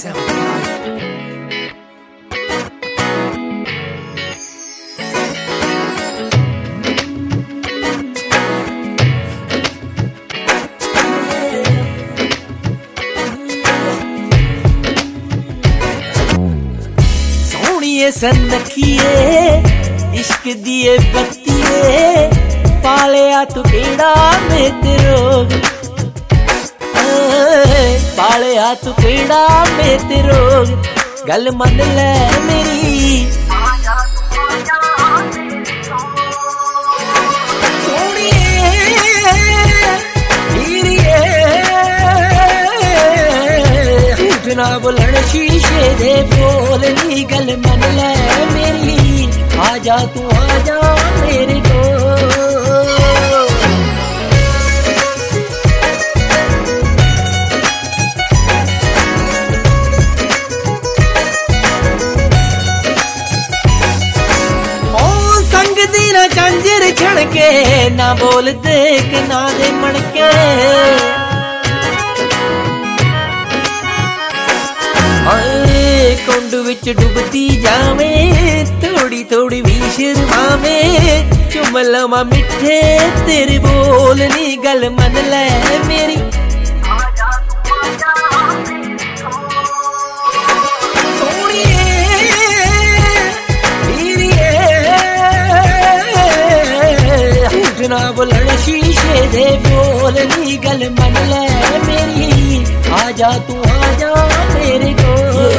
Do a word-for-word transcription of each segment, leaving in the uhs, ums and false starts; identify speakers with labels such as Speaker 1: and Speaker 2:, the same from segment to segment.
Speaker 1: सोनिए सनखिए इश्क दिए बत्तिए पालिया तू केड़ा में रोग पालिया तू केड़ा में रोग गल मन ले मेरी सोनिए झूठ ना बोलन शीशे दे बोल नी गल मन ले मेरी आजा तू आजा मेरे को झंझर छड़के ना बोल देख ना दे मणके कुंड विच डुबती जावे थोड़ी थोड़ी भी शर्मावे चुम लवा मिठे तेरे बोल नी गल मन ले मेरी ना बोलन शीशे दे बोल नी गल मन ले मेरी आजा तू आजा मेरे को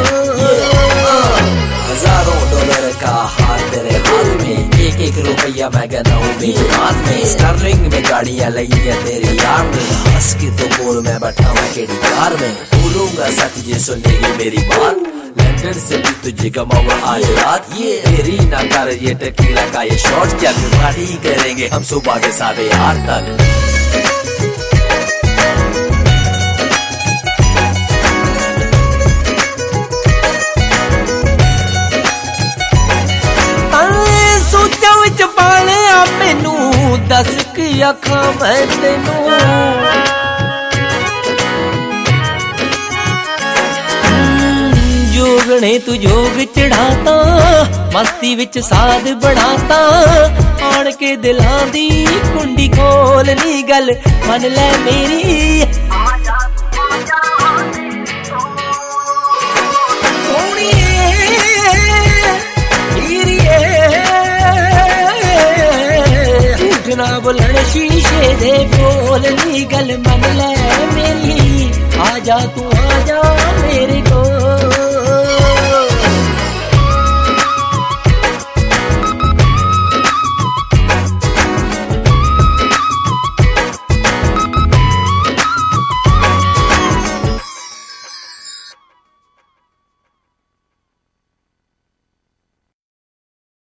Speaker 2: हजारों डॉलर का हाथ तेरे हाथ में एक एक रुपया मैं गनाऊं मेरे हाथ में स्टर्लिंग में गाड़ियां लगी है तेरी यार में हंस के तो बोल मैं बैठा मैं केड़ी कार में बोलूंगा सच ये सुनेगी मेरी बात लंदन से भी तुझे गमाऊंगा आज रात ये तेरी ना कर ये टकीला का ये शॉट क्या फिर पार्टी करेंगे हम सुबह के साढ़े आठ तक
Speaker 1: सोचा विच पालिया मैनू दस की आखां मैं तेनू जोगने तू जोग चढ़ाता मस्ती विच साध बढ़ाता आन के दिलां दी कुंडी खोल नी गल मन ले मेरी ना बोलन शीशे दे बोल नी गल मन ले मेरी आजा तू आजा मेरे को